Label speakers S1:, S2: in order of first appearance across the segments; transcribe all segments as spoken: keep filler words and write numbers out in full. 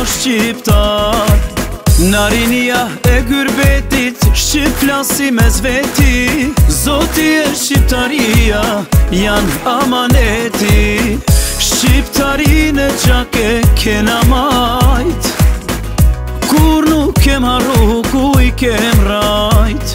S1: shqiptar. Narinia e gyrbetit, shqip flasi mes veti. Zoti e shqiptaria, janë amaneti. Shqiptarin e gjake kena majt, kur nuk kem harru ku i kem rajt.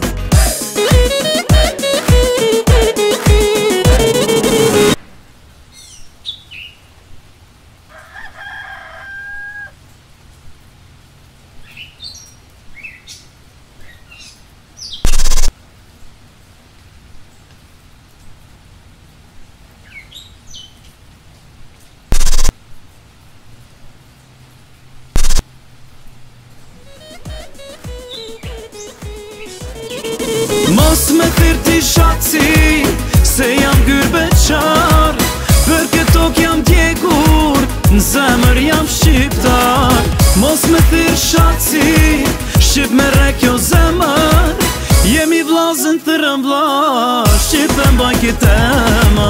S1: Mos me thirti shaci, se jam gyrbeqar. Për këtok jam djegur, në zemër jam shqiptar. Mos me thirti shaci, shqip me rekjo zemër. Jemi vlazën të rëmbla, shqip e mbajnë kitema.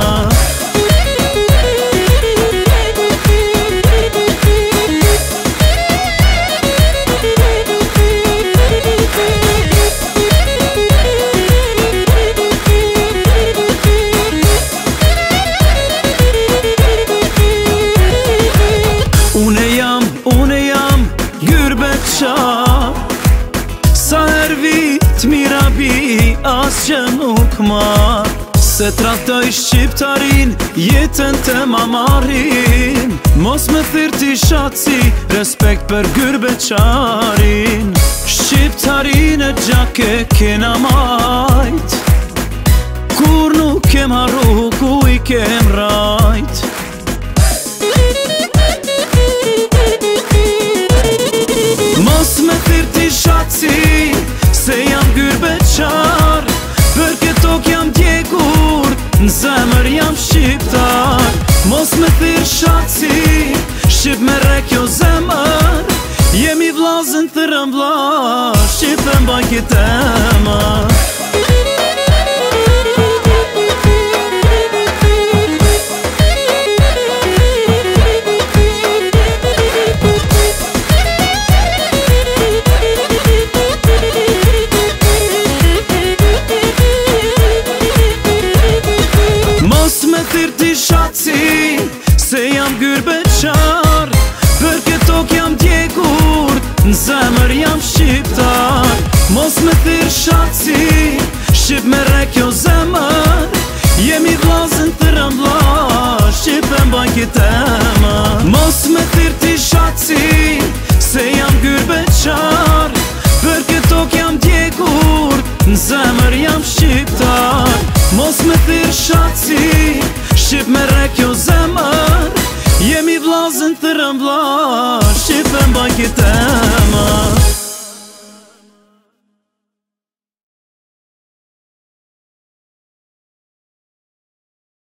S1: Sa her vit mira bi, as që nuk mar. Se tratoj shqiptarin, jetën të mamarin. Mos me thirti shaci, respekt për gyrbeqarin. Shqiptarin e gjake kena majt, kur nuk kem harru ku i kem rajt. Mos me thirti shaci, se jam gyrbeqar. Për këtok jam djegur, në zemër jam shqiptar. Mos me thirti shaci, shqip me rekjo zemër. Jemi vlazën të rëmbla, shqip e mbajnë kitema. Thirti shaci, se jam gyrbeqar. Për këtok jam djegur, në zemër jam shqiptar. Mos me thirti shaci, shqip me rekjo zemër. Jemi vlazën të rëmbla, shqip e mbajnë kitema. Mos me thirti shaci, se jam gyrbeqar. Për këtok jam djegur, në zemër jam shqiptar. Mos me thirti shaci, shqip me rekjo zemër. Jemi vlazën të rëmbla, shqip e mbajnë kitema.